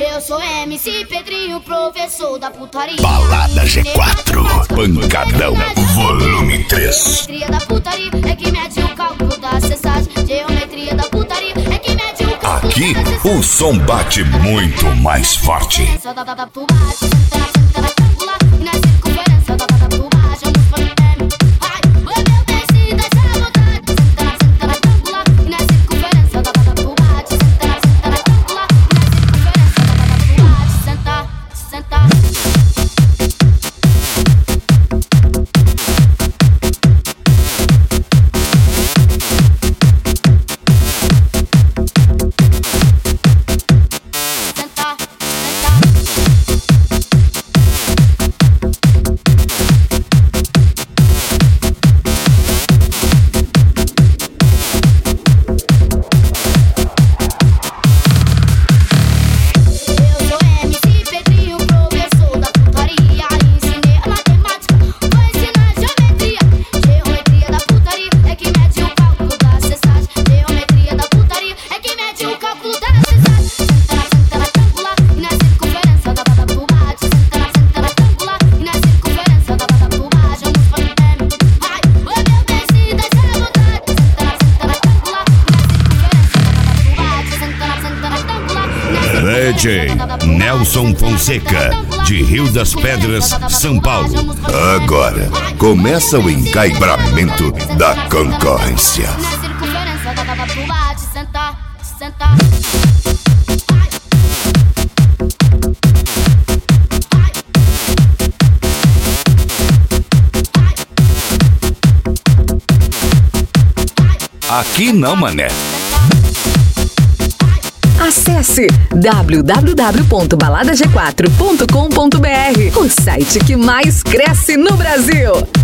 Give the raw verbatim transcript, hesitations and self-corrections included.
Eu sou M C Pedrinho, professor da putaria. Balada G quatro, pancadão, volume três. Geometria da putaria é que mede o cálculo da cessagem. Geometria da putaria é que mede o cálculo. Aqui o som bate muito mais forte. D J Nelson Fonseca, de Rio das Pedras, São Paulo. Agora começa o encaibramento da concorrência. Aqui não, mané. Acesse w w w ponto balada g quatro ponto com ponto b r, o site que mais cresce no Brasil.